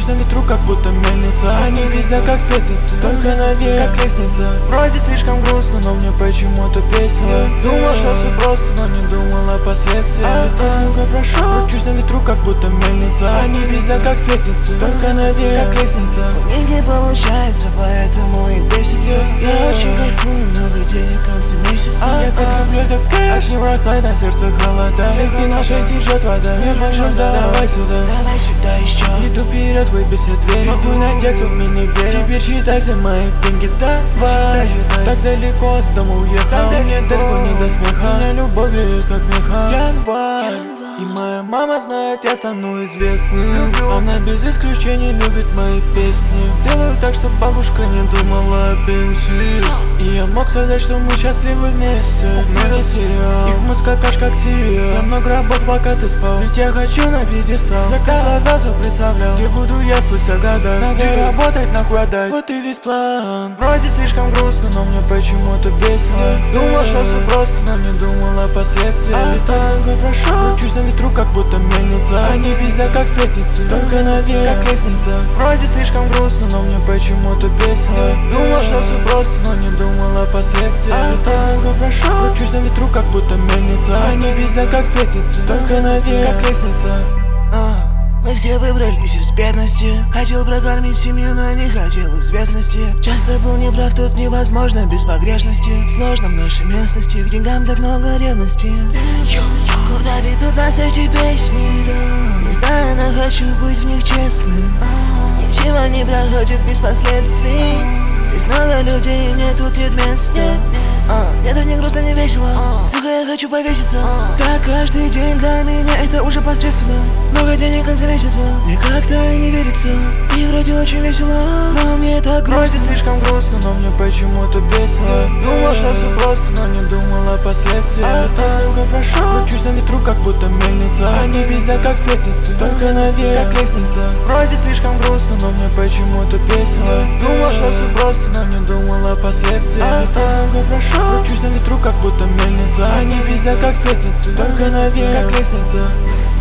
на ветру, как будто мельница. Они пиздят, как светницы, только наверх, как лестница. Вроде слишком грустно, но мне почему-то весело. Думал, что все просто, но не думал о последствиях. Танго прошел, кручусь на ветру, как будто мельница. Они пиздят, как светницы, только наверх, как лестница. У них не получается, поэтому и бесится. Я очень кайфую, много денег в конце месяца. Я так люблю этот кэш, не бросай, на сердце холода. Цепи нашей течет вода, не больше, давай сюда. Давай сюда еще. Иду вперед, выбей все двери. Могу на тех, кто мне не верит. Теперь считай все мои деньги, давай. Так далеко от дома уехал, мне далеко не до смеха. Меня любовь греет, как меха. Январь. И моя мама знает, я стану известным. Она без исключения любит мои песни. Делаю так, чтобы бабушка не думала о пенсии. И я мог сказать, что мы счастливы вместе. Но не сериал, их мозг как сериал. Я много работ, пока ты спал. Ведь я хочу на пьедестал. Закрыл глаза, все представлял, где буду я спустя года. Надо работать, нахуй отдать, вот и весь план. Вроде слишком грустно, но мне почему-то весело. Думал, что все просто, но не думал о последствиях. Танго прошел, кручусь на ветру, как будто мельница. Они пиздят, как светницы, только наверх, как лестница. Вроде слишком грустно, но мне почему-то весело. Думал, что все просто, но не думал о последствиях. Танго прошел, кручусь на ветру, как будто мельница. Они пиздят, как светницы, только наверх, как лестница. Мы все выбрались из бедности. Хотел прокормить семью, но не хотел известности. Часто был неправ, тут невозможно без погрешности. Сложно в нашей местности, к деньгам так много ревности. Куда ведут нас эти песни? Не знаю, но хочу быть в них честным. Ничего не проходит без последствий. Здесь много людей, мне тут нет места. Мне тут не грустно, не весело. Сука, я хочу повеситься. Так каждый день для меня это уже посредственно. Много денег в конце месяца, мне как-то не верится. И вроде очень весело, но мне так грустно. Вроде слишком грустно, но мне почему-то весело. Думал, что все просто, но не думал о последствиях. Танго прошел, кручусь на ветру, как будто мельница. Они пиздят, как светницы, только наверх, как лестница. Вроде слишком грустно, но мне почему-то весело. Думал, что все просто, но не думал о последствиях. Танго прошел, кручусь на ветру, как будто мельница. Они пиздят, как светницы, только наверх, как лестница.